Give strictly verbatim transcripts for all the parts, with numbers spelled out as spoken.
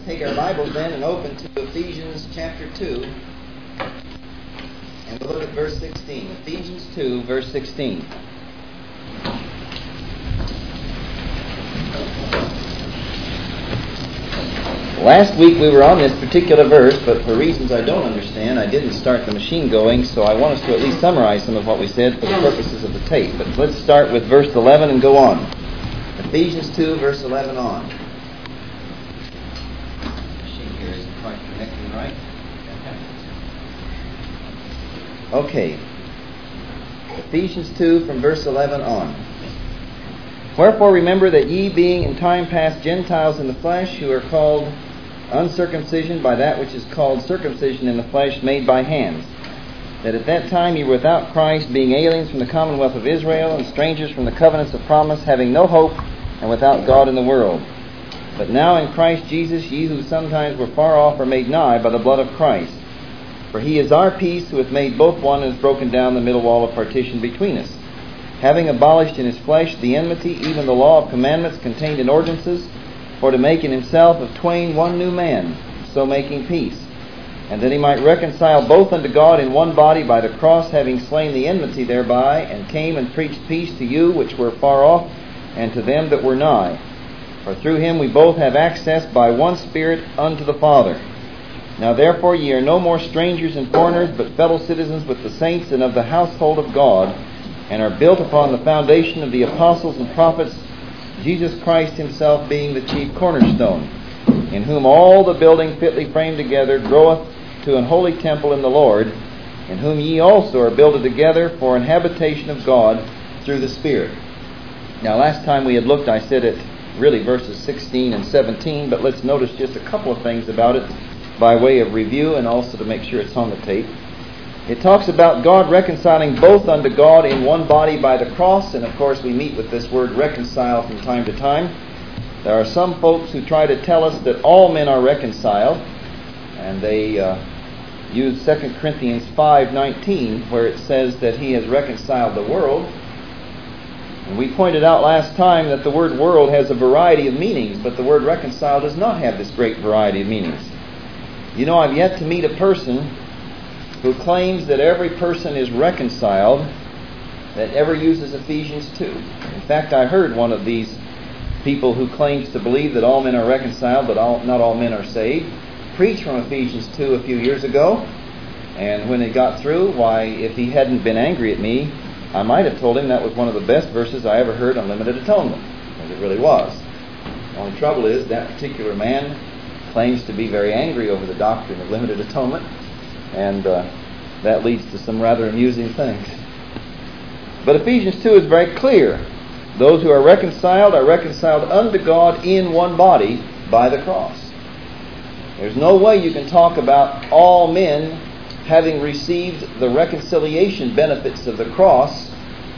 take our Bibles then and open to Ephesians chapter two. And we'll look at verse sixteen. Ephesians two, verse sixteen. Last week we were on this particular verse, but for reasons I don't understand, I didn't start the machine going, so I want us to at least summarize some of what we said for the purposes of the tape. But let's start with verse eleven and go on. Ephesians two, verse eleven on. The machine here isn't quite connecting right. Okay. Ephesians two, from verse eleven on. Wherefore remember that ye, being in time past Gentiles in the flesh, who are called uncircumcision by that which is called circumcision in the flesh made by hands, that at that time ye were without Christ, being aliens from the commonwealth of Israel, and strangers from the covenants of promise, having no hope, and without God in the world. But now in Christ Jesus ye who sometimes were far off are made nigh by the blood of Christ. For he is our peace, who hath made both one, and has broken down the middle wall of partition between us, having abolished in his flesh the enmity, even the law of commandments contained in ordinances, for to make in himself of twain one new man, so making peace, and that he might reconcile both unto God in one body by the cross, having slain the enmity thereby, and came and preached peace to you which were far off, and to them that were nigh. For through him we both have access by one Spirit unto the Father. Now therefore ye are no more strangers and foreigners, but fellow citizens with the saints and of the household of God, and are built upon the foundation of the apostles and prophets, Jesus Christ himself being the chief cornerstone, in whom all the building fitly framed together groweth to an holy temple in the Lord, in whom ye also are builded together for an habitation of God through the Spirit. Now last time we had looked, I said it really verses sixteen and seventeen, but let's notice just a couple of things about it by way of review and also to make sure it's on the tape. It talks about God reconciling both unto God in one body by the cross, and of course we meet with this word reconcile from time to time. There are some folks who try to tell us that all men are reconciled, and they uh, use Second Corinthians five nineteen, where it says that he has reconciled the world. And we pointed out last time that the word world has a variety of meanings, but the word reconcile does not have this great variety of meanings. You know, I've yet to meet a person who claims that every person is reconciled that ever uses Ephesians two. In fact, I heard one of these people who claims to believe that all men are reconciled, but all, not all men are saved, preach from Ephesians two a few years ago. And when it got through, why, if he hadn't been angry at me, I might have told him that was one of the best verses I ever heard on limited atonement, as it really was. The only trouble is that particular man claims to be very angry over the doctrine of limited atonement, and uh, that leads to some rather amusing things. But Ephesians two is very clear. Those who are reconciled are reconciled unto God in one body by the cross. There's no way you can talk about all men having received the reconciliation benefits of the cross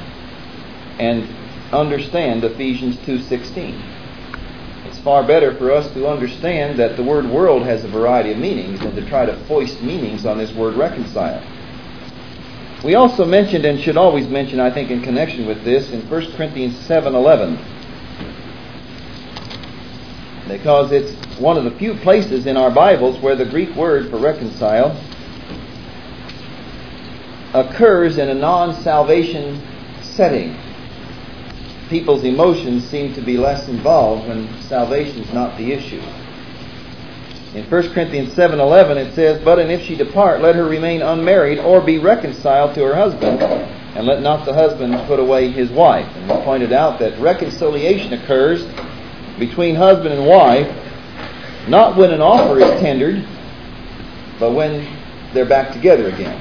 and understand Ephesians two sixteen. It's far better for us to understand that the word world has a variety of meanings than to try to foist meanings on this word reconcile. We also mentioned, and should always mention, I think, in connection with this, in First Corinthians seven eleven, because it's one of the few places in our Bibles where the Greek word for reconcile occurs in a non-salvation setting. People's emotions seem to be less involved when salvation is not the issue. In First Corinthians seven eleven it says, But and if she depart, let her remain unmarried, or be reconciled to her husband, and let not the husband put away his wife. And we pointed out that reconciliation occurs between husband and wife, not when an offer is tendered, but when they're back together again.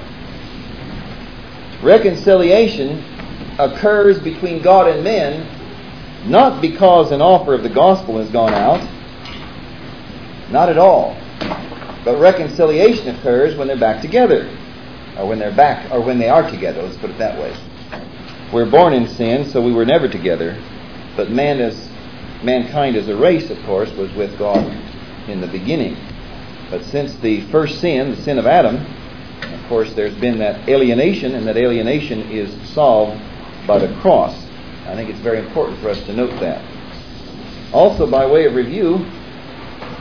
Reconciliation occurs between God and men, not because an offer of the gospel has gone out, not at all, but reconciliation occurs when they're back together, or when they're back, or when they are together. Let's put it that way. We're born in sin, so we were never together, but man as mankind as a race, of course, was with God in the beginning. But since the first sin, the sin of Adam, of course, there's been that alienation, and that alienation is solved by the cross. I think it's very important for us to note that. Also, by way of review,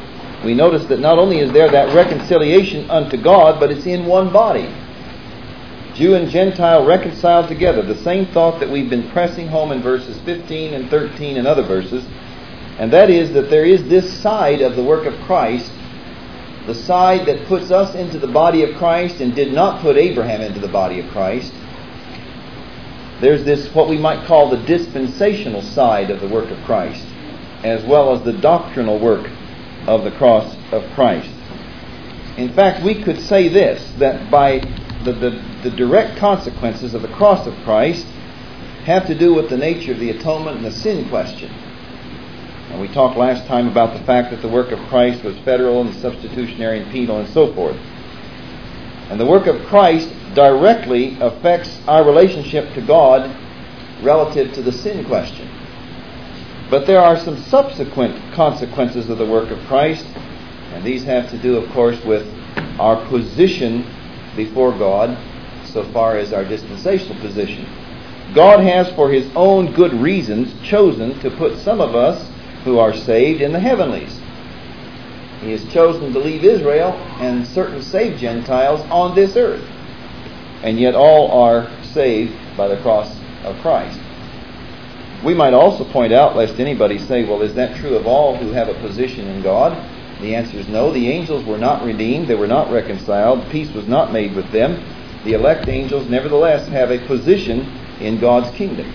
we notice that not only is there that reconciliation unto God, but it's in one body. Jew and Gentile reconciled together. The same thought that we've been pressing home in verses fifteen and thirteen and other verses. And that is that there is this side of the work of Christ, the side that puts us into the body of Christ and did not put Abraham into the body of Christ. There's this, what we might call the dispensational side of the work of Christ, as well as the doctrinal work of the cross of Christ. In fact, we could say this, that by the, the, the direct consequences of the cross of Christ have to do with the nature of the atonement and the sin question. And we talked last time about the fact that the work of Christ was federal and substitutionary and penal and so forth. And the work of Christ directly affects our relationship to God relative to the sin question. But there are some subsequent consequences of the work of Christ, and these have to do, of course, with our position before God so far as our dispensational position. God has, for His own good reasons, chosen to put some of us who are saved in the heavenlies. He has chosen to leave Israel and certain saved Gentiles on this earth. And yet all are saved by the cross of Christ. We might also point out, lest anybody say, well, is that true of all who have a position in God? The answer is no. The angels were not redeemed. They were not reconciled. Peace was not made with them. The elect angels nevertheless have a position in God's kingdom.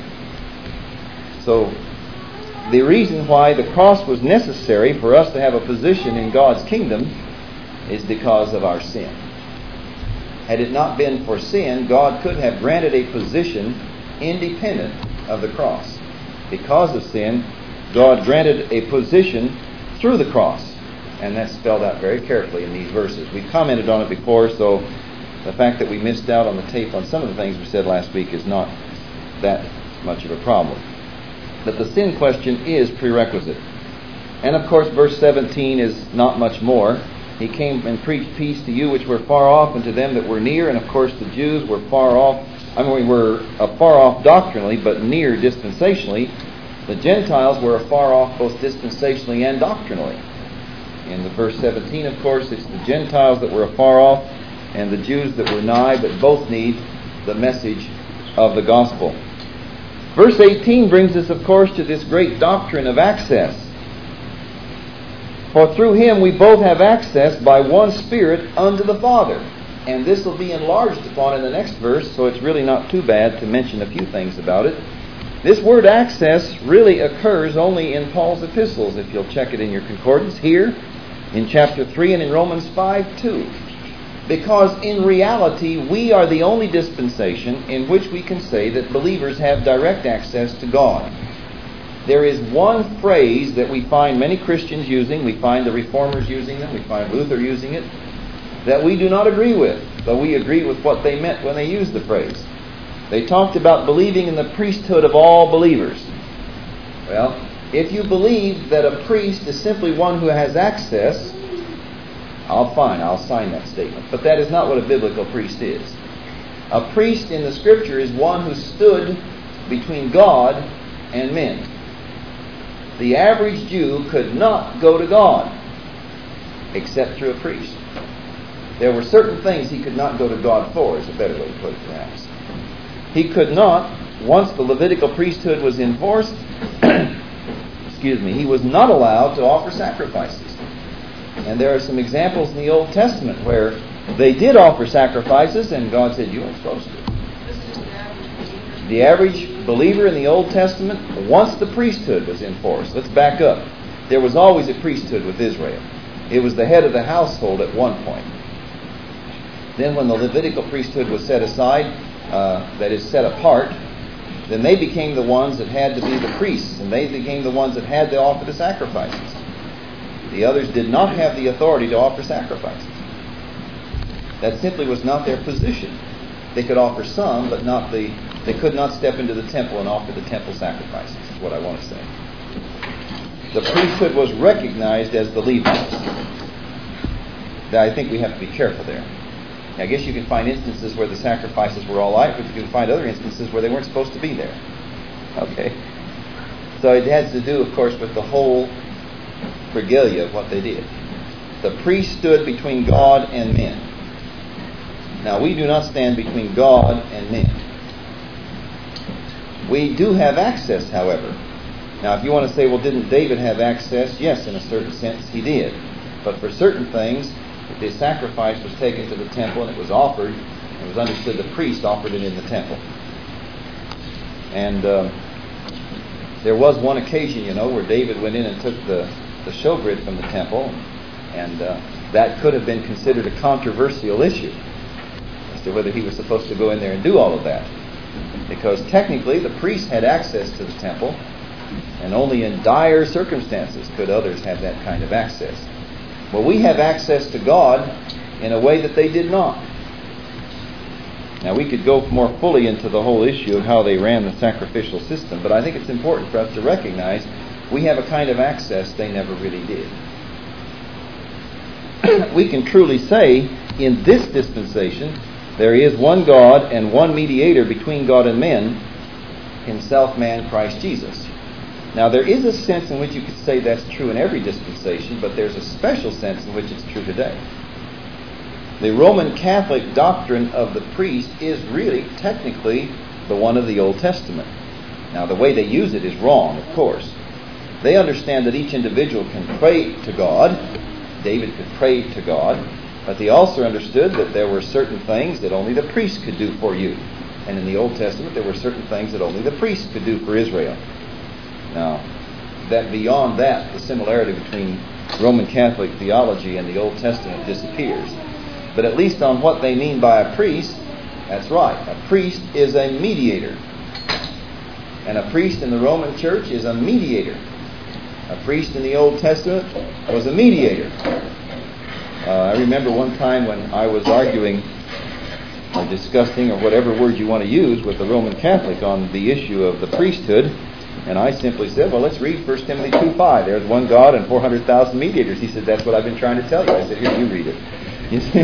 So, the reason why the cross was necessary for us to have a position in God's kingdom is because of our sin. Had it not been for sin, God could have granted a position independent of the cross. Because of sin, God granted a position through the cross. And that's spelled out very carefully in these verses. We commented on it before, so the fact that we missed out on the tape on some of the things we said last week is not that much of a problem. But the sin question is prerequisite. And of course, verse seventeen is not much more. He came and preached peace to you which were far off, and to them that were near. And of course, the Jews were far off. I mean, we were far off doctrinally, but near dispensationally. The Gentiles were far off both dispensationally and doctrinally. In the verse seventeen, of course, it's the Gentiles that were afar off and the Jews that were nigh, but both need the message of the gospel. Verse eighteen brings us, of course, to this great doctrine of access. For through Him we both have access by one Spirit unto the Father. And this will be enlarged upon in the next verse, so it's really not too bad to mention a few things about it. This word access really occurs only in Paul's epistles, if you'll check it in your concordance, here in chapter three and in Romans five two. Because in reality, we are the only dispensation in which we can say that believers have direct access to God. There is one phrase that we find many Christians using, we find the Reformers using it, we find Luther using it, that we do not agree with, but we agree with what they meant when they used the phrase. They talked about believing in the priesthood of all believers. Well, if you believe that a priest is simply one who has access, I'll fine, I'll sign that statement. But that is not what a biblical priest is. A priest in the Scripture is one who stood between God and men. The average Jew could not go to God except through a priest. There were certain things he could not go to God for, is a better way to put it perhaps. He could not, once the Levitical priesthood was enforced, excuse me, he was not allowed to offer sacrifices. And there are some examples in the Old Testament where they did offer sacrifices and God said, you aren't supposed to. The average believer in the Old Testament, once the priesthood was enforced, let's back up. There was always a priesthood with Israel. It was the head of the household at one point. Then when the Levitical priesthood was set aside, uh, that is set apart, then they became the ones that had to be the priests, and they became the ones that had to offer the sacrifices. The others did not have the authority to offer sacrifices. That simply was not their position. They could offer some, but not the. They could not step into the temple and offer the temple sacrifices, is what I want to say. The priesthood was recognized as the Levites. I think we have to be careful there. I guess you can find instances where the sacrifices were all right, but you can find other instances where they weren't supposed to be there. Okay? So it has to do, of course, with the whole regalia of what they did. the priest stood between God and men. Now, we do not stand between God and men. We do have access, however. Now, if you want to say, well, didn't David have access? Yes, in a certain sense, he did. But for certain things, if the sacrifice was taken to the temple and it was offered, it was understood the priest offered it in the temple. And uh, there was one occasion, you know, where David went in and took the, the showbread from the temple, and uh, that could have been considered a controversial issue as to whether he was supposed to go in there and do all of that. Because technically the priest had access to the temple, and only in dire circumstances could others have that kind of access. Well, we have access to God in a way that they did not. Now, we could go more fully into the whole issue of how they ran the sacrificial system, but I think it's important for us to recognize we have a kind of access they never really did. We can truly say, in this dispensation, there is one God and one mediator between God and men, himself man, Christ Jesus. Now, there is a sense in which you could say that's true in every dispensation, but there's a special sense in which it's true today. The Roman Catholic doctrine of the priest is really, technically, the one of the Old Testament. Now, the way they use it is wrong, of course. They understand that each individual can pray to God. David could pray to God. But they also understood that there were certain things that only the priest could do for you. And in the Old Testament, there were certain things that only the priest could do for Israel. Now, that beyond that, the similarity between Roman Catholic theology and the Old Testament disappears. But at least on what they mean by a priest, that's right. A priest is a mediator. And a priest in the Roman Church is a mediator. A priest in the Old Testament was a mediator. Uh, I remember one time when I was arguing or discussing, or whatever word you want to use, with the Roman Catholic on the issue of the priesthood, and I simply said, well, let's read First Timothy two five. There's one God and four hundred thousand mediators. He said, that's what I've been trying to tell you. I said, here, you read it. You see?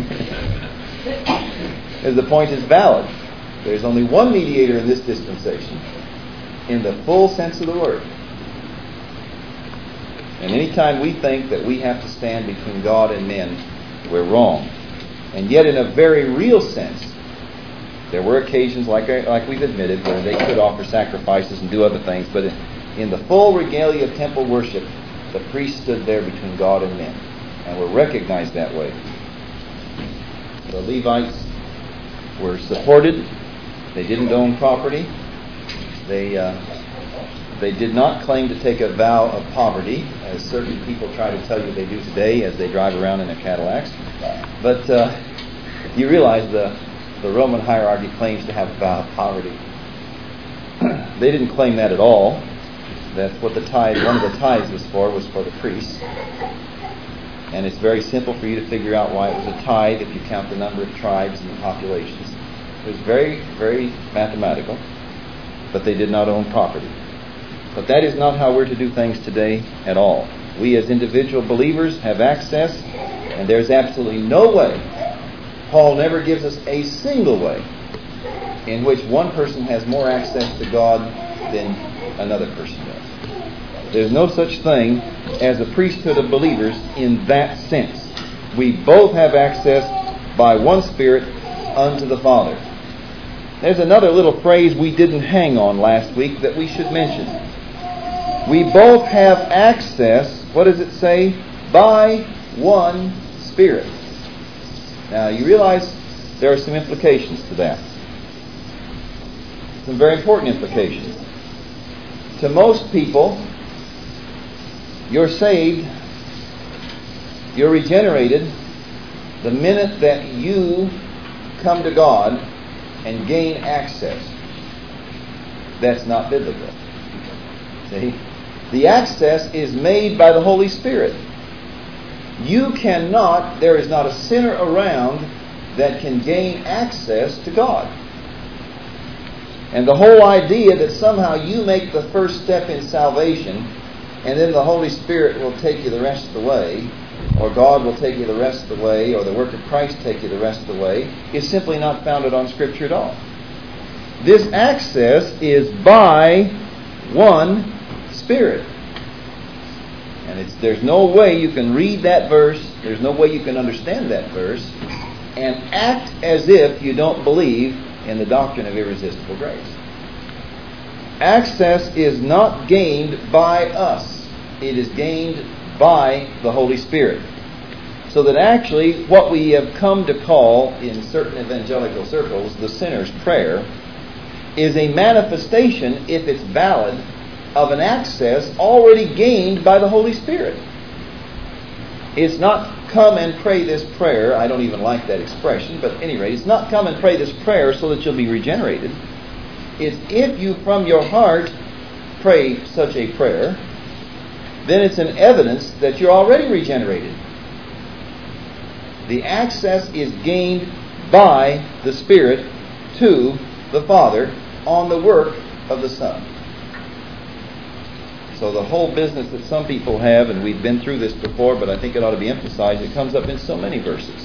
As the point is valid. There's only one mediator in this dispensation, in the full sense of the word. And anytime we think that we have to stand between God and men, we're wrong. And yet, in a very real sense, there were occasions, like like we've admitted, where they could offer sacrifices and do other things, but in the full regalia of temple worship, the priest stood there between God and men, and were recognized that way. The Levites were supported. They didn't own property. They uh, they did not claim to take a vow of poverty, as certain people try to tell you they do today as they drive around in their Cadillacs. But uh, you realize the the Roman hierarchy claims to have a vow of poverty. They didn't claim that at all. That's what the tithe, one of the tithes was for, was for the priests. And it's very simple for you to figure out why it was a tithe if you count the number of tribes and the populations. It was very, very mathematical. But they did not own property. But that is not how we're to do things today at all. We as individual believers have access, and there's absolutely no way, Paul never gives us a single way, in which one person has more access to God than another person does. There's no such thing as a priesthood of believers in that sense. We both have access by one Spirit unto the Father. There's another little phrase we didn't hang on last week that we should mention. We both have access, what does it say? By one Spirit. Now, you realize there are some implications to that. Some very important implications. To most people, you're saved, you're regenerated the minute that you come to God and gain access. That's not biblical. See? The access is made by the Holy Spirit. You cannot, there is not a sinner around that can gain access to God. And the whole idea that somehow you make the first step in salvation and then the Holy Spirit will take you the rest of the way, or God will take you the rest of the way, or the work of Christ take you the rest of the way, is simply not founded on Scripture at all. This access is by one Spirit. And it's, there's no way you can read that verse, there's no way you can understand that verse, and act as if you don't believe in the doctrine of irresistible grace. Access is not gained by us. It is gained by the Holy Spirit. So that actually what we have come to call in certain evangelical circles the sinner's prayer is a manifestation, if it's valid, of an access already gained by the Holy Spirit. It's not come and pray this prayer. I don't even like that expression, but at any rate, it's not come and pray this prayer so that you'll be regenerated. It's if you from your heart pray such a prayer, then it's an evidence that you're already regenerated. The access is gained by the Spirit to the Father on the work of the Son. So the whole business that some people have, and we've been through this before, but I think it ought to be emphasized, it comes up in so many verses,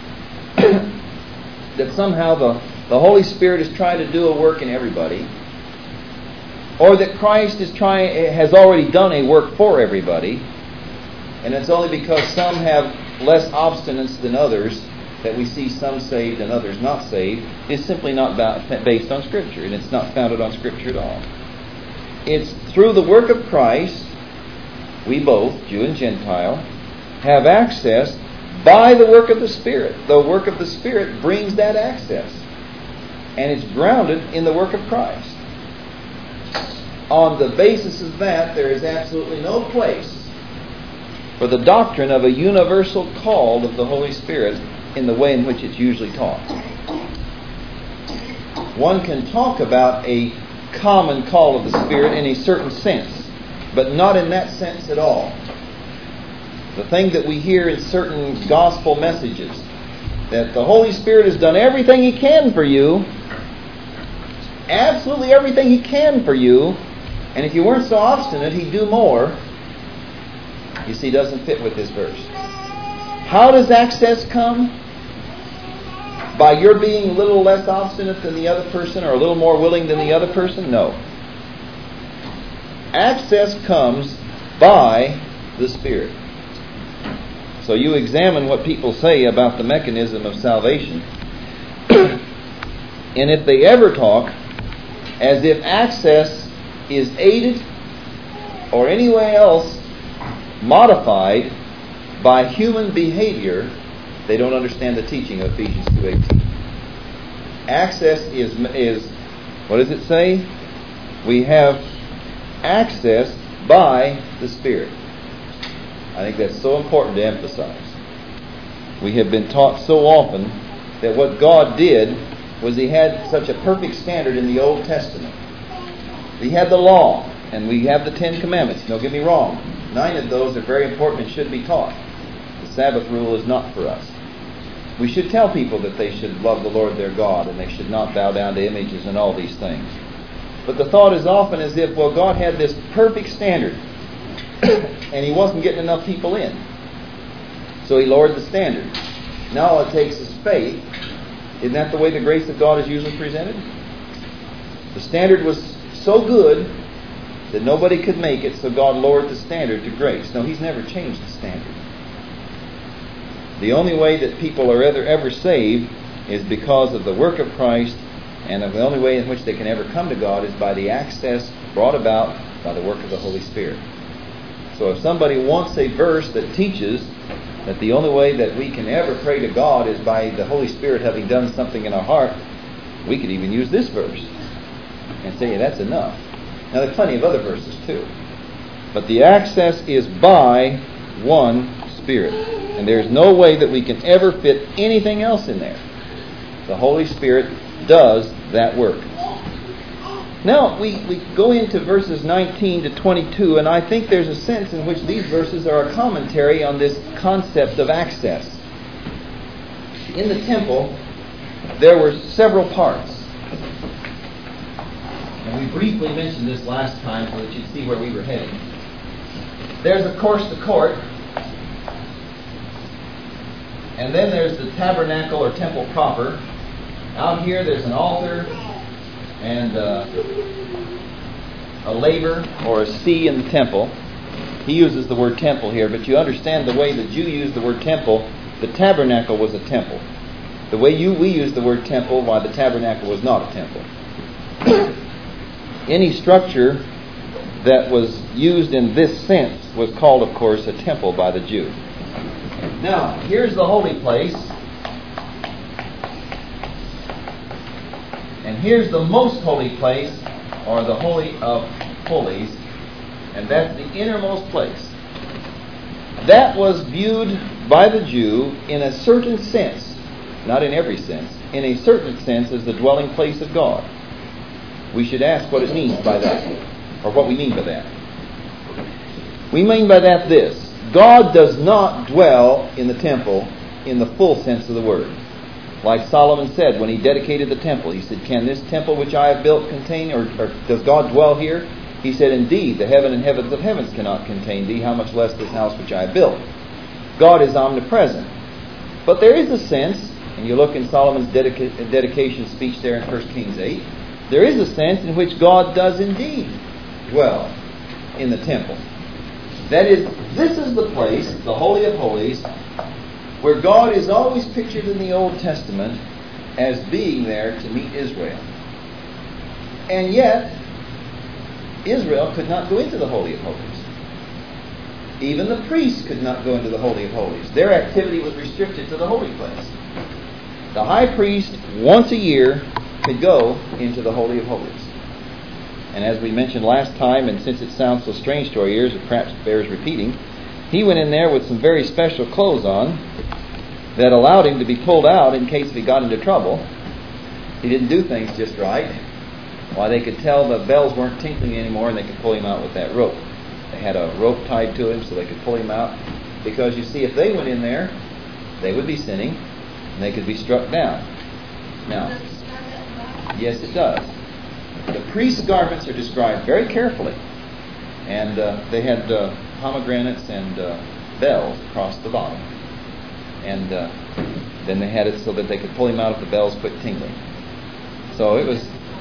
that somehow the, the Holy Spirit is trying to do a work in everybody, or that Christ is trying has already done a work for everybody, and it's only because some have less obstinance than others that we see some saved and others not saved. It's simply not based on Scripture, and it's not founded on Scripture at all. It's through the work of Christ, we both, Jew and Gentile, have access by the work of the Spirit. The work of the Spirit brings that access. And it's grounded in the work of Christ. On the basis of that, there is absolutely no place for the doctrine of a universal call of the Holy Spirit in the way in which it's usually taught. One can talk about a common call of the Spirit in a certain sense, but not in that sense at all. The thing that we hear in certain gospel messages, that the Holy Spirit has done everything He can for you, absolutely everything He can for you, and if you weren't so obstinate, He'd do more, you see, doesn't fit with this verse. How does access come? By your being a little less obstinate than the other person, or a little more willing than the other person? No. Access comes by the Spirit. So you examine what people say about the mechanism of salvation, and if they ever talk as if access is aided or any way else modified by human behavior, they don't understand the teaching of Ephesians two eighteen. Access is, is, what does it say? We have access by the Spirit. I think that's so important to emphasize. We have been taught so often that what God did was He had such a perfect standard in the Old Testament. He had the law, and we have the Ten Commandments. Don't get me wrong. Nine of those are very important and should be taught. The Sabbath rule is not for us. We should tell people that they should love the Lord their God and they should not bow down to images and all these things. But the thought is often as if, well, God had this perfect standard and He wasn't getting enough people in. So He lowered the standard. Now all it takes is faith. Isn't that the way the grace of God is usually presented? The standard was so good that nobody could make it, so God lowered the standard to grace. No, He's never changed the standard. The only way that people are ever, ever saved is because of the work of Christ, and the only way in which they can ever come to God is by the access brought about by the work of the Holy Spirit. So if somebody wants a verse that teaches that the only way that we can ever pray to God is by the Holy Spirit having done something in our heart, we could even use this verse and say, yeah, that's enough. Now there are plenty of other verses too. But the access is by one Spirit. And there's no way that we can ever fit anything else in there. The Holy Spirit does that work. Now, we, we go into verses nineteen to twenty-two, and I think there's a sense in which these verses are a commentary on this concept of access. In the temple, there were several parts. And we briefly mentioned this last time so that you'd see where we were heading. There's, of course, the court. And then there's the tabernacle or temple proper. Out here there's an altar and uh, a laver or a sea in the temple. he uses the word temple here, but you understand the way the Jew used the word temple, the tabernacle was a temple. The way you we use the word temple, why the tabernacle was not a temple. Any structure that was used in this sense was called, of course, a temple by the Jew. Now, here's the holy place. And here's the most holy place, or the Holy of Holies. And that's the innermost place. That was viewed by the Jew in a certain sense, not in every sense, in a certain sense as the dwelling place of God. We should ask what it means by that, or what we mean by that. We mean by that this: God does not dwell in the temple in the full sense of the word. Like Solomon said when he dedicated the temple, he said, "Can this temple which I have built contain, or, or does God dwell here?" He said, "Indeed, the heaven and heavens of heavens cannot contain thee, how much less this house which I have built." God is omnipresent. But there is a sense, and you look in Solomon's dedica- dedication speech there in First Kings eight, there is a sense in which God does indeed dwell in the temple. That is, this is the place, the Holy of Holies, where God is always pictured in the Old Testament as being there to meet Israel. And yet, Israel could not go into the Holy of Holies. Even the priests could not go into the Holy of Holies. Their activity was restricted to the holy place. The high priest, once a year, could go into the Holy of Holies. And as we mentioned last time, and since it sounds so strange to our ears, it perhaps bears repeating, he went in there with some very special clothes on that allowed him to be pulled out in case he got into trouble. He didn't do things just right. Why, they could tell the bells weren't tinkling anymore, and they could pull him out with that rope. They had a rope tied to him so they could pull him out. Because you see, if they went in there, they would be sinning, and they could be struck down. Now, yes, it does. The priest's garments are described very carefully. And uh, they had uh, pomegranates and uh, bells across the bottom. And uh, then they had it so that they could pull him out if the bells quit tingling. So it was...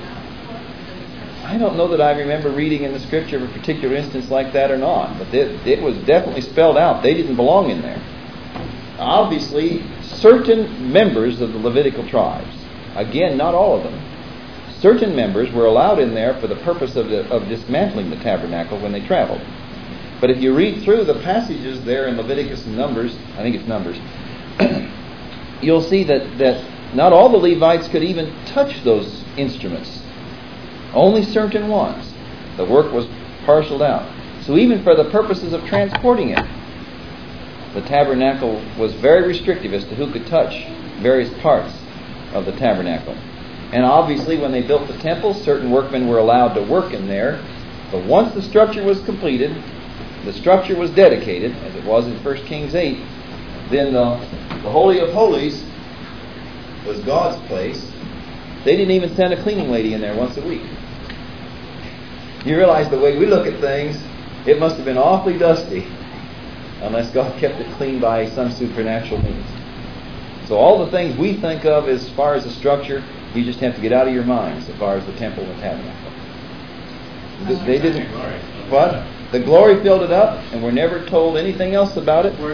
I don't know that I remember reading in the Scripture of a particular instance like that or not, but it, it was definitely spelled out. They didn't belong in there. Obviously, certain members of the Levitical tribes, again, not all of them, certain members were allowed in there for the purpose of, the, of dismantling the tabernacle when they traveled. But if you read through the passages there in Leviticus and Numbers, I think it's Numbers, you'll see that, that not all the Levites could even touch those instruments. Only certain ones. The work was parceled out. So even for the purposes of transporting it, the tabernacle was very restrictive as to who could touch various parts of the tabernacle. And obviously when they built the temple, certain workmen were allowed to work in there. But once the structure was completed, the structure was dedicated, as it was in First Kings eight, then the, the Holy of Holies was God's place. They didn't even send a cleaning lady in there once a week. You realize the way we look at things, it must have been awfully dusty unless God kept it clean by some supernatural means. So all the things we think of as far as the structure, you just have to get out of your minds as far as the temple and tabernacle. They didn't. What? The glory filled it up, and we're never told anything else about it.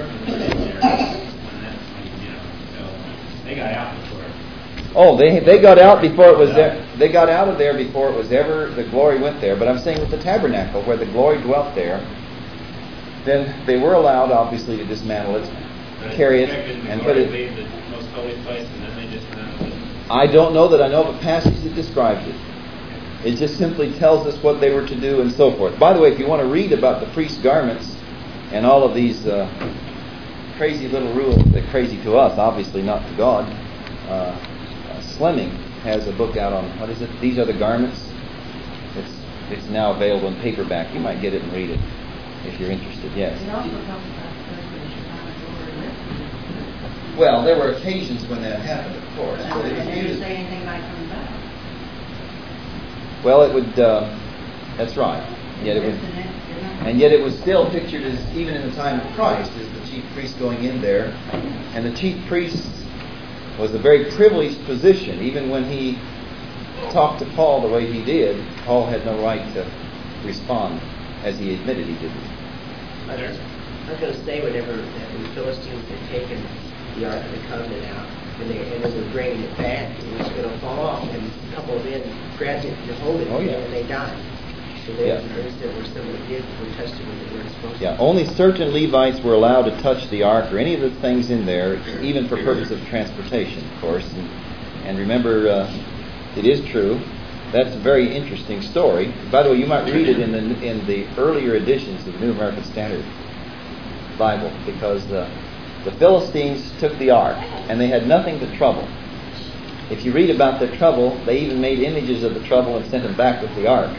They got out before. Oh, they they got out before it was there. They got out of there before it was ever the glory went there. But I'm saying with the tabernacle, where the glory dwelt there, then they were allowed, obviously, to dismantle it, But carry it, and put it. Leave the most holy place, and then they dismantled it. I don't know that I know of a passage that describes it. It just simply tells us what they were to do and so forth. By the way, if you want to read about the priest's garments and all of these uh, crazy little rules, they're crazy to us, obviously not to God. Uh, Slemming has a book out on, what is it? These Are the Garments. It's it's now available in paperback. You might get it and read it if you're interested. Yes. It also talks about preparation on the glory. Well, there were occasions when that happened, of course. And But it they was didn't used- say anything about coming back. Well, it would. Uh, that's right. Yet it was, and yet it was still pictured as, even in the time of Christ, as the chief priest going in there, and the chief priest was a very privileged position. Even when he talked to Paul the way he did, Paul had no right to respond, as he admitted he didn't. I was, I was going to say, whenever the Philistines had taken the Ark of the Covenant out, and they, and they were bringing it back, it was going to fall off, and a couple of men grabbed it to hold it, Oh, yeah. and they died. So there, Yeah. there's there were some that did were touched it when they weren't supposed to. Yeah, only certain Levites were allowed to touch the ark or any of the things in there, even for purpose of transportation, of course. And, and remember, uh, it is true. That's a very interesting story. By the way, you might read it in the in the earlier editions of the New American Standard Bible, because the the Philistines took the ark and they had nothing to trouble. If you read about their trouble, they even made images of the trouble and sent them back with the ark.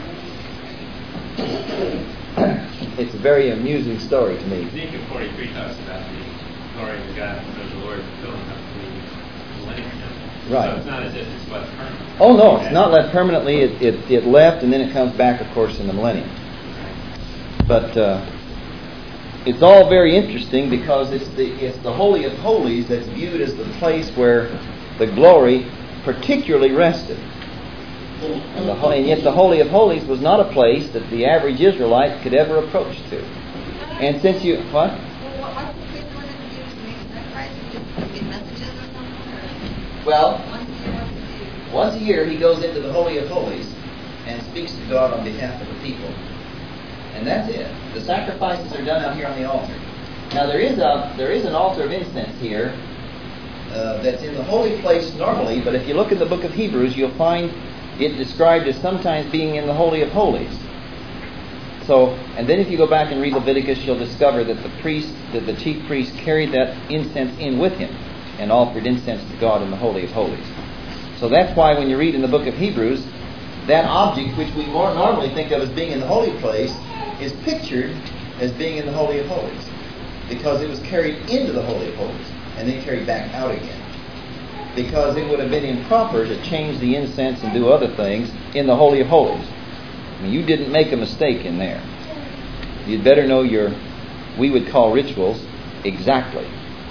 It's a very amusing story to me. Ezekiel forty-three talks about the glory of God of the Lord filling up the millennium temple. Right. So it's not as if it's left permanently. Oh no, it's not left permanently. It, it, it left and then it comes back, of course, in the millennium. But uh, it's all very interesting because it's the it's the Holy of Holies that's viewed as the place where the glory particularly rested. And, the, and yet the Holy of Holies was not a place that the average Israelite could ever approach to. And since you... What? Well, what- what's the priest going to do to make sacrifices? Just get messages or something? Or Well, once a year, what's he do? once a year he goes into the Holy of Holies and speaks to God on behalf of the people. And that's it. The sacrifices are done out here on the altar. Now there is a there is an altar of incense here uh, that's in the holy place normally, but if you look in the book of Hebrews, you'll find it described as sometimes being in the Holy of Holies. So, and then if you go back and read Leviticus, you'll discover that the priest, that the chief priest carried that incense in with him and offered incense to God in the Holy of Holies. So that's why when you read in the book of Hebrews, that object which we more normally think of as being in the holy place is pictured as being in the Holy of Holies, because it was carried into the Holy of Holies and then carried back out again. Because it would have been improper to change the incense and do other things in the Holy of Holies. I mean, you didn't make a mistake in there. You'd better know your, we would call rituals, exactly.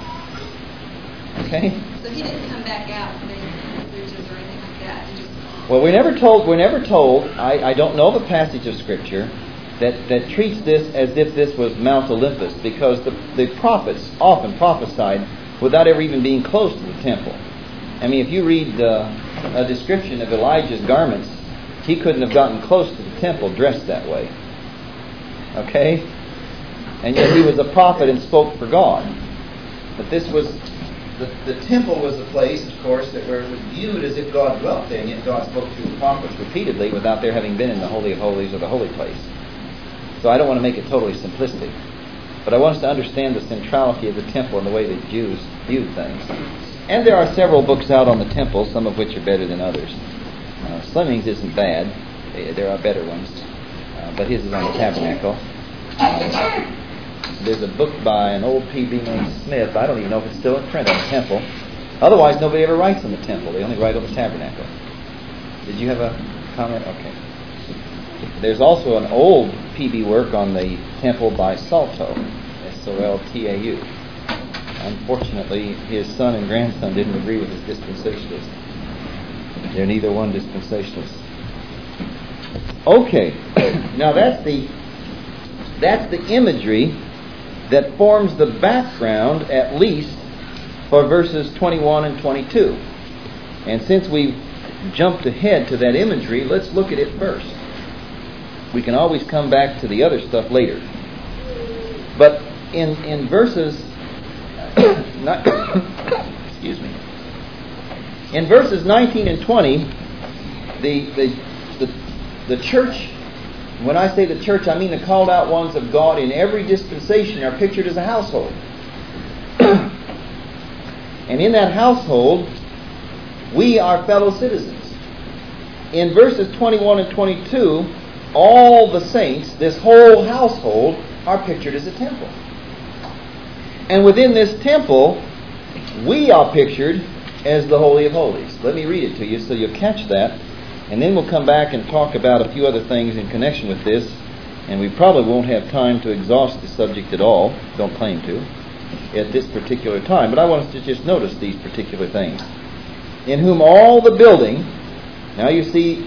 Okay? So he didn't come back out and make messages or anything like that. He just... Well, we're never told, we're never told, I, I don't know of a passage of Scripture that, that treats this as if this was Mount Olympus, because the, the prophets often prophesied without ever even being close to the temple. I mean, if you read uh, a description of Elijah's garments, he couldn't have gotten close to the temple dressed that way. Okay? And yet he was a prophet and spoke for God. But this was, the, the temple was a place, of course, that where it was viewed as if God dwelt there, and yet God spoke to the prophets repeatedly without their having been in the Holy of Holies or the holy place. So I don't want to make it totally simplistic. But I want us to understand the centrality of the temple and the way the Jews viewed things. And there are several books out on the temple, some of which are better than others. Uh, Sleming's isn't bad. There are better ones. Uh, but his is on the tabernacle. Uh, there's a book by an old P B named Smith. I don't even know if it's still in print on the temple. Otherwise, nobody ever writes on the temple. They only write on the tabernacle. Did you have a comment? Okay. There's also an old P B work on the temple by Salto. S O L T A U. Unfortunately, his son and grandson didn't agree with his dispensationalists. They're neither one dispensationalist. Okay, now that's the that's the imagery that forms the background, at least, for verses twenty-one and twenty-two. And since we've jumped ahead to that imagery, let's look at it first. We can always come back to the other stuff later. But in in verses Not, excuse me. In verses nineteen and twenty, the, the the the church, when I say the church, I mean the called out ones of God in every dispensation are pictured as a household. And in that household, we are fellow citizens. In verses twenty-one and twenty-two, all the saints, this whole household, are pictured as a temple. And within this temple, we are pictured as the Holy of Holies. Let me read it to you so you'll catch that. And then we'll come back and talk about a few other things in connection with this. And we probably won't have time to exhaust the subject at all. Don't claim to. At this particular time. But I want us to just notice these particular things. In whom all the building... Now you see,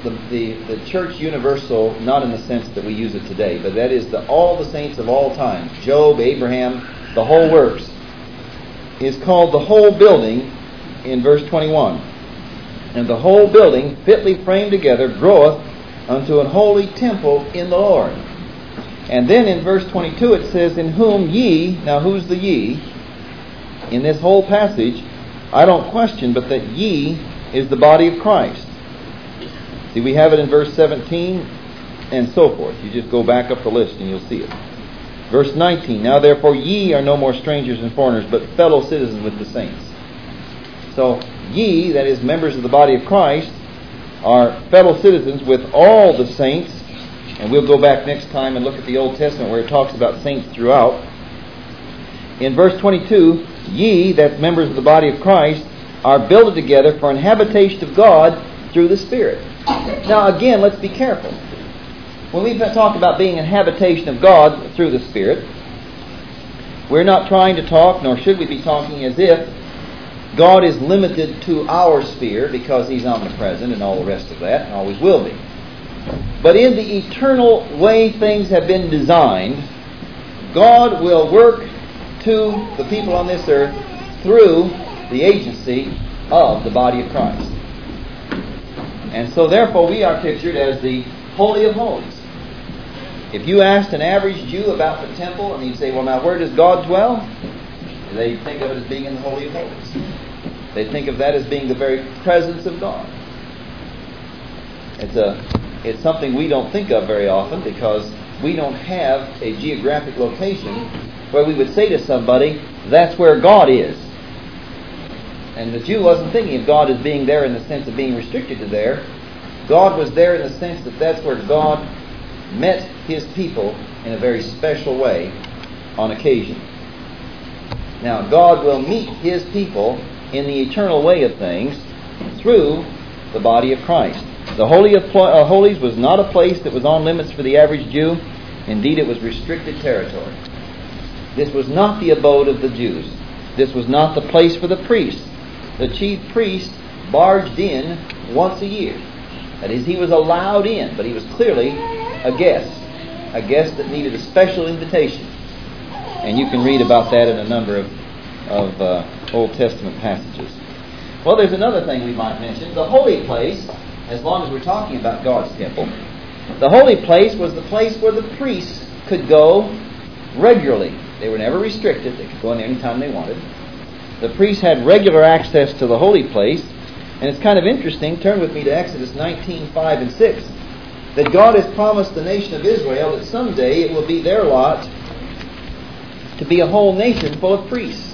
the, the, the church universal, not in the sense that we use it today, but that is the, all the saints of all time, Job, Abraham, the whole works, is called the whole building in verse twenty-one. And the whole building, fitly framed together, groweth unto an holy temple in the Lord. And then in verse twenty-two it says, in whom ye, now who's the ye? In this whole passage, I don't question, but that ye is the body of Christ. See, we have it in verse seventeen and so forth. You just go back up the list and you'll see it. Verse nineteen, now therefore ye are no more strangers and foreigners, but fellow citizens with the saints. So ye, that is members of the body of Christ, are fellow citizens with all the saints. And we'll go back next time and look at the Old Testament where it talks about saints throughout. In verse twenty-two, ye, that's members of the body of Christ, are builded together for an habitation of God through the Spirit. Now again, let's be careful. When we talk about being a habitation of God through the Spirit, we're not trying to talk, nor should we be talking as if God is limited to our sphere because He's omnipresent and all the rest of that, and always will be. But in the eternal way things have been designed, God will work to the people on this earth through the agency of the body of Christ. And so therefore we are pictured as the Holy of Holies. If you asked an average Jew about the temple and he'd say, well, now where does God dwell? They think of it as being in the Holy of Holies. They think of that as being the very presence of God. It's a, it's something we don't think of very often because we don't have a geographic location where we would say to somebody, that's where God is. And the Jew wasn't thinking of God as being there in the sense of being restricted to there. God was there in the sense that that's where God met His people in a very special way on occasion. Now, God will meet His people in the eternal way of things through the body of Christ. The Holy of Holies was not a place that was on limits for the average Jew. Indeed, it was restricted territory. This was not the abode of the Jews. This was not the place for the priests. The chief priest barged in once a year. That is, he was allowed in, but he was clearly a guest. A guest that needed a special invitation. And you can read about that in a number of, of uh, Old Testament passages. Well, there's another thing we might mention. The holy place, as long as we're talking about God's temple, the holy place was the place where the priests could go regularly. They were never restricted. They could go in there anytime they wanted. The priests had regular access to the holy place. And it's kind of interesting, turn with me to Exodus nineteen, five and six, that God has promised the nation of Israel that someday it will be their lot to be a whole nation full of priests.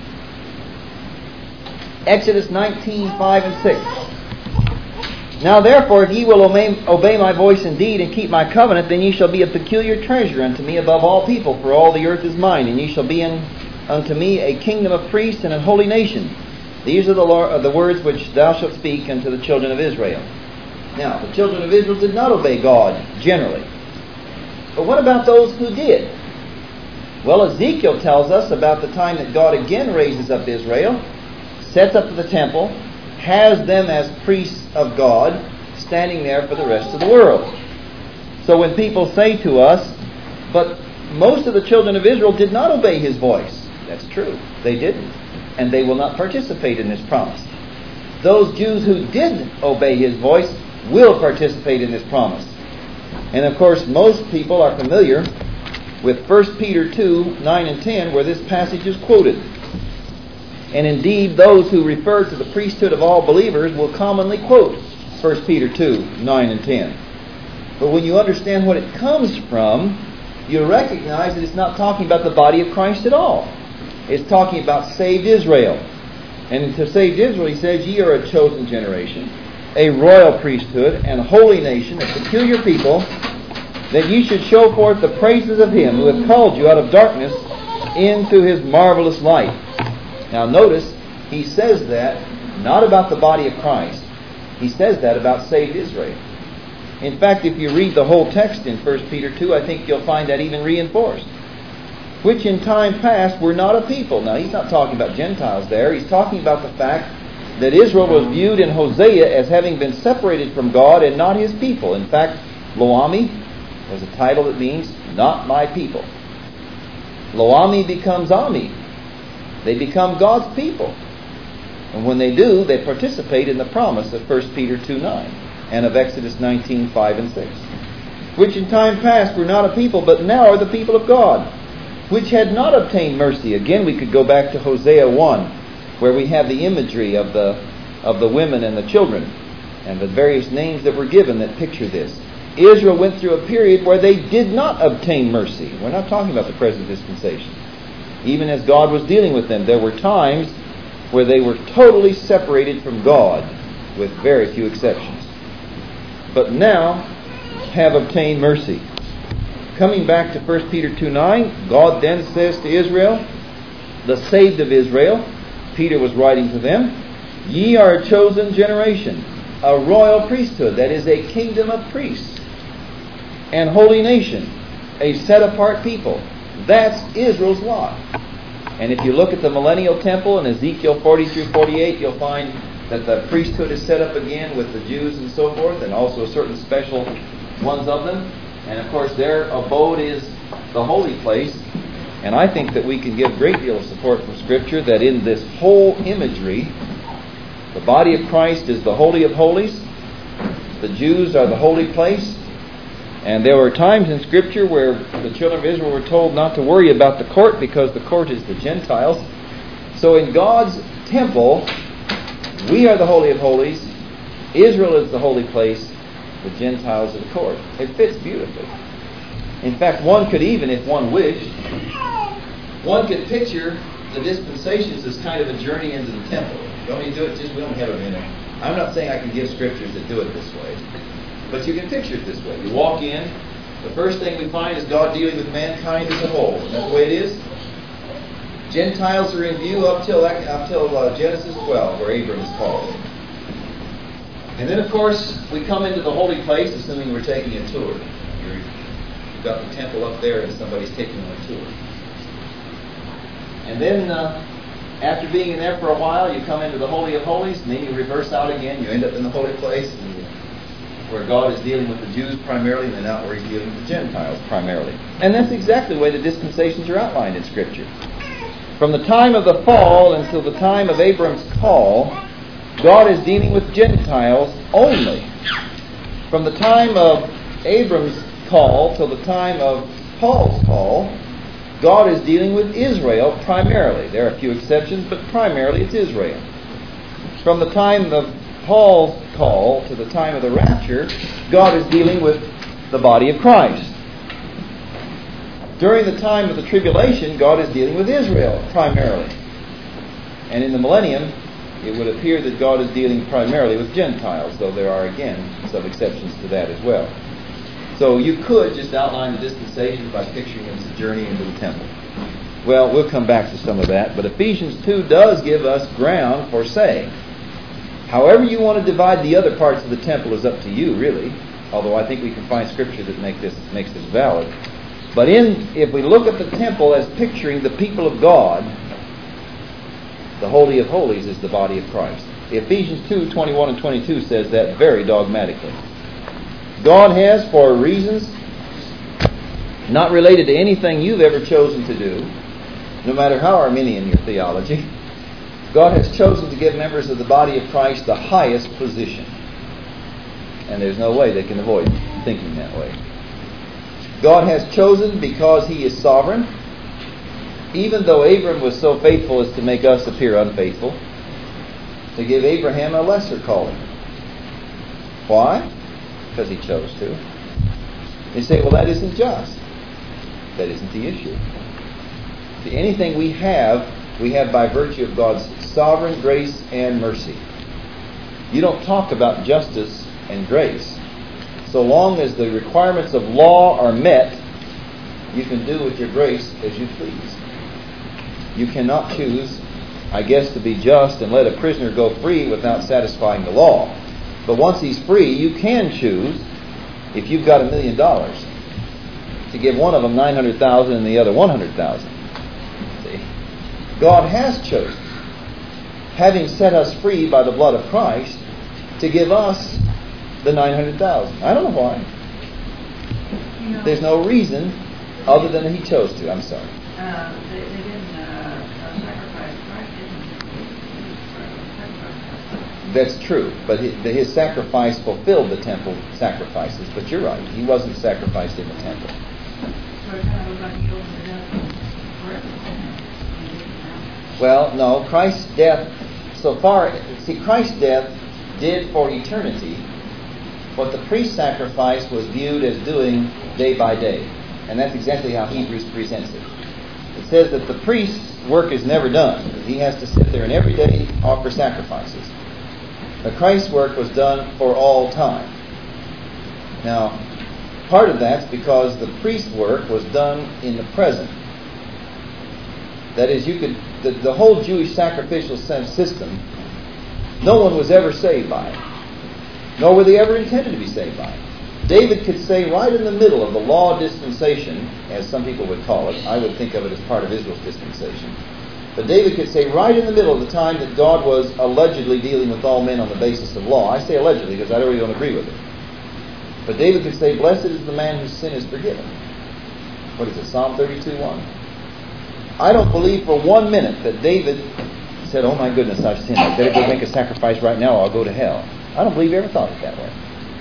Exodus nineteen, five and six. Now therefore, if ye will obey, obey my voice indeed, and keep my covenant, then ye shall be a peculiar treasure unto me above all people, for all the earth is mine, and ye shall be in, unto me a kingdom of priests and a holy nation. These are the, Lord, the words which thou shalt speak unto the children of Israel. Now, the children of Israel did not obey God, generally. But what about those who did? Well, Ezekiel tells us about the time that God again raises up Israel, sets up the temple, has them as priests of God, standing there for the rest of the world. So when people say to us, but most of the children of Israel did not obey His voice. That's true. They didn't. And they will not participate in this promise. Those Jews who did obey His voice will participate in this promise. And of course, most people are familiar with First Peter two, nine and ten, where this passage is quoted. And indeed, those who refer to the priesthood of all believers will commonly quote First Peter two, nine and ten. But when you understand what it comes from, you recognize that it's not talking about the body of Christ at all. It's talking about saved Israel. And to saved Israel, he says, ye are a chosen generation, a royal priesthood, and a holy nation, a peculiar people, that ye should show forth the praises of Him who hath called you out of darkness into His marvelous light. Now notice, he says that not about the body of Christ. He says that about saved Israel. In fact, if you read the whole text in First Peter two, I think you'll find that even reinforced. Which in time past were not a people. Now, he's not talking about Gentiles there. He's talking about the fact that Israel was viewed in Hosea as having been separated from God and not His people. In fact, Lo-Ami was a title that means not my people. Lo-Ami becomes Ami. They become God's people. And when they do, they participate in the promise of First Peter two nine and of Exodus nineteen five and six. Which in time past were not a people, but now are the people of God, which had not obtained mercy. Again, we could go back to Hosea one, where we have the imagery of the of the women and the children, and the various names that were given that picture this. Israel went through a period where they did not obtain mercy. We're not talking about the present dispensation. Even as God was dealing with them, there were times where they were totally separated from God, with very few exceptions. But now have obtained mercy. Coming back to First Peter two nine, God then says to Israel, the saved of Israel, Peter was writing to them, ye are a chosen generation, a royal priesthood, that is a kingdom of priests, and holy nation, a set-apart people. That's Israel's lot. And if you look at the millennial temple in Ezekiel forty through forty-eight, you'll find that the priesthood is set up again with the Jews and so forth, and also certain special ones of them. And of course their abode is the holy place. And I think that we can give a great deal of support from Scripture that in this whole imagery, the body of Christ is the Holy of Holies, the Jews are the holy place, and there were times in Scripture where the children of Israel were told not to worry about the court because the court is the Gentiles. So in God's temple, we are the Holy of Holies, Israel is the holy place, the Gentiles are the court. It fits beautifully. In fact, one could even, if one wished, one could picture the dispensations as kind of a journey into the temple. You want me to do it? Just, we don't have a minute. I'm not saying I can give scriptures that do it this way. But you can picture it this way. You walk in, the first thing we find is God dealing with mankind as a whole. Isn't that the way it is? Gentiles are in view up till, up till uh, Genesis twelve, where Abram is called. And then, of course, we come into the holy place, assuming we're taking a tour. You're, you've got the temple up there and somebody's taking a tour. And then, uh, after being in there for a while, you come into the Holy of Holies, and then you reverse out again. You end up in the holy place, and you, where God is dealing with the Jews primarily, and then out where He's dealing with the Gentiles primarily. And that's exactly the way the dispensations are outlined in Scripture. From the time of the fall until the time of Abram's call, God is dealing with Gentiles only. From the time of Abram's call till the time of Paul's call, God is dealing with Israel primarily. There are a few exceptions, but primarily it's Israel. From the time of Paul's call to the time of the rapture, God is dealing with the body of Christ. During the time of the tribulation, God is dealing with Israel primarily. And in the millennium, it would appear that God is dealing primarily with Gentiles, though there are again some exceptions to that as well. So you could just outline the dispensation by picturing it as a journey into the temple. Well, we'll come back to some of that, but Ephesians two does give us ground for saying. However you want to divide the other parts of the temple is up to you, really, although I think we can find Scripture that make this, makes this valid. But in if we look at the temple as picturing the people of God, the Holy of Holies is the body of Christ. Ephesians two twenty-one and twenty-two says that very dogmatically. God has, for reasons not related to anything you've ever chosen to do, no matter how Arminian your theology, God has chosen to give members of the body of Christ the highest position. And there's no way they can avoid thinking that way. God has chosen because He is sovereign, even though Abram was so faithful as to make us appear unfaithful, to give Abraham a lesser calling. Why? Because he chose to. They say, well, that isn't just. That isn't the issue. See, anything we have, we have by virtue of God's sovereign grace and mercy. You don't talk about justice and grace. So long as the requirements of law are met, you can do with your grace as you please. You cannot choose, I guess, to be just and let a prisoner go free without satisfying the law. But once he's free, you can choose, if you've got a million dollars, to give one of them nine hundred thousand and the other one hundred thousand. See? God has chosen. having set us free by the blood of Christ, to give us the nine hundred thousand. I don't know why. You know, There's no reason other than He chose to. I'm sorry. Uh, they, they didn't uh, uh, sacrifice Christ, didn't sacrifice. That's true, but his, his sacrifice fulfilled the temple sacrifices. But you're right, He wasn't sacrificed in the temple. So it kind of looks like He opened it up for everything. Well, no, Christ's death, so far, see, Christ's death did for eternity what the priest sacrifice was viewed as doing day by day. And that's exactly how Hebrews presents it. It says that the priest's work is never done. He has to sit there and every day offer sacrifices. But Christ's work was done for all time. Now, part of that's because the priest's work was done in the present. That is, you could the, the whole Jewish sacrificial system, no one was ever saved by it. Nor were they ever intended to be saved by it. David could say right in the middle of the law dispensation, as some people would call it, I would think of it as part of Israel's dispensation, but David could say right in the middle of the time that God was allegedly dealing with all men on the basis of law. I say allegedly because I really don't agree with it. But David could say, blessed is the man whose sin is forgiven. What is it, Psalm thirty-two one? I don't believe for one minute that David said, oh my goodness, I've sinned. I better go make a sacrifice right now or I'll go to hell. I don't believe he ever thought it that way.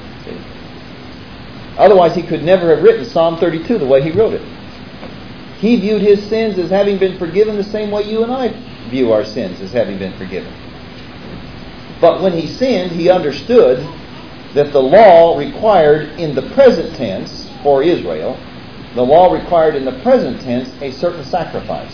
See? Otherwise, he could never have written Psalm thirty-two the way he wrote it. He viewed his sins as having been forgiven the same way you and I view our sins as having been forgiven. But when he sinned, he understood that the law required in the present tense for Israel, the law required in the present tense a certain sacrifice.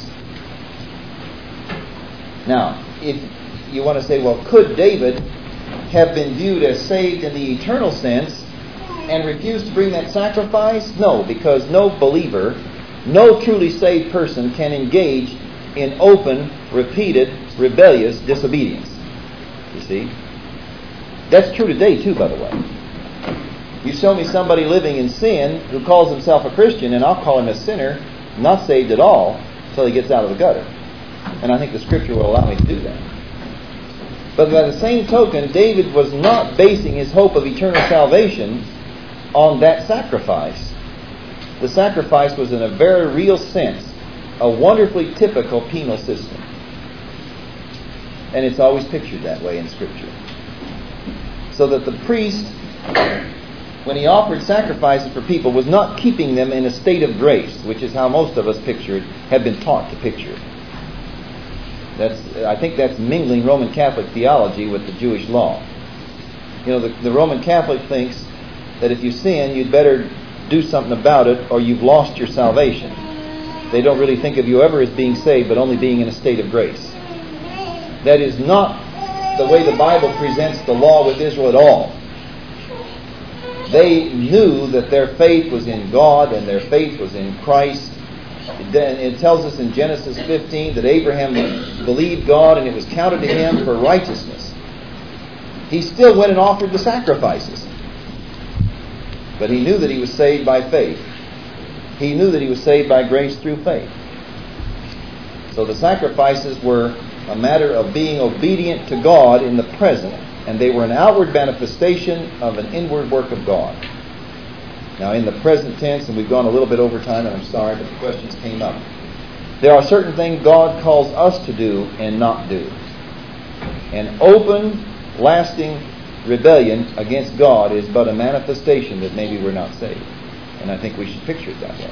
Now, if you want to say, well, could David have been viewed as saved in the eternal sense and refused to bring that sacrifice? No, because no believer, no truly saved person can engage in open, repeated, rebellious disobedience. You see? That's true today too, by the way. You show me somebody living in sin who calls himself a Christian, and I'll call him a sinner, not saved at all, until he gets out of the gutter. And I think the Scripture will allow me to do that. But by the same token, David was not basing his hope of eternal salvation on that sacrifice. The sacrifice was in a very real sense a wonderfully typical penal system. And it's always pictured that way in Scripture. So that the priest, when he offered sacrifices for people, was not keeping them in a state of grace, which is how most of us picture it, have been taught to picture it. That's, I think that's mingling Roman Catholic theology with the Jewish law. You know, the, the Roman Catholic thinks that if you sin, you'd better do something about it or you've lost your salvation. They don't really think of you ever as being saved, but only being in a state of grace. That is not the way the Bible presents the law with Israel at all. They knew that their faith was in God and their faith was in Christ. It tells us in Genesis fifteen that Abraham believed God and it was counted to him for righteousness. He still went and offered the sacrifices. But he knew that he was saved by faith. He knew that he was saved by grace through faith. So the sacrifices were a matter of being obedient to God in the present, and they were an outward manifestation of an inward work of God. Now, in the present tense, and we've gone a little bit over time, and I'm sorry, but the questions came up. There are certain things God calls us to do and not do. An open, lasting rebellion against God is but a manifestation that maybe we're not saved. And I think we should picture it that way.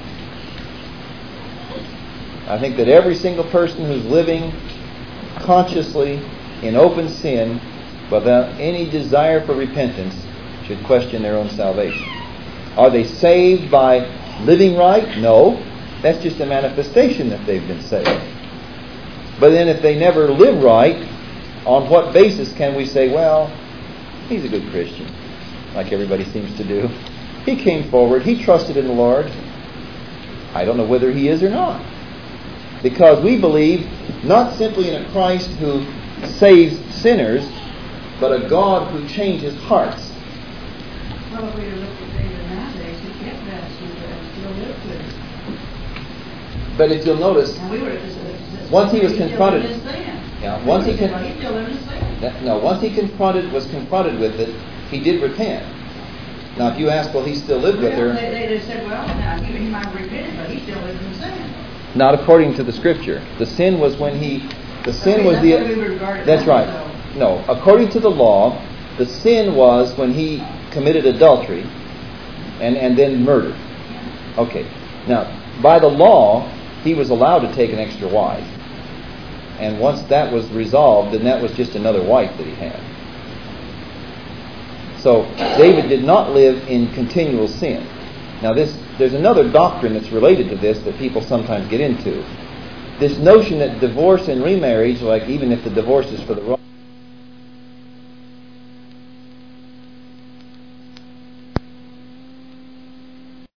I think that every single person who's living consciously in open sin without any desire for repentance should question their own salvation. Are they saved by living right? No. That's just a manifestation that they've been saved. But then if they never live right, on what basis can we say, well, he's a good Christian, like everybody seems to do. He came forward, he trusted in the Lord. I don't know whether he is or not. Because we believe not simply in a Christ who saves sinners, but a God who changes hearts. Well, if we look at David nowadays, he kept that and still lived with it. But if you'll notice, And we were, once he was still confronted, in his sin. Yeah, once he Well, con- he's still living in sin. that, no, once he confronted was confronted with it, he did repent. Now, if you ask, well, he still lived with Well, her. they, they just said, well, now, he, he might have repented, but he still lives in sin. Not according to the Scripture. The sin was when he. The sin Okay, was that's the. what we would regard it That's as, right. so. No, according to the law, the sin was when he committed adultery, and and then murder. Okay. Now, by the law, he was allowed to take an extra wife, and once that was resolved, then that was just another wife that he had. So David did not live in continual sin. Now, this there's another doctrine that's related to this that people sometimes get into. This notion that divorce and remarriage, like even if the divorce is for the wrong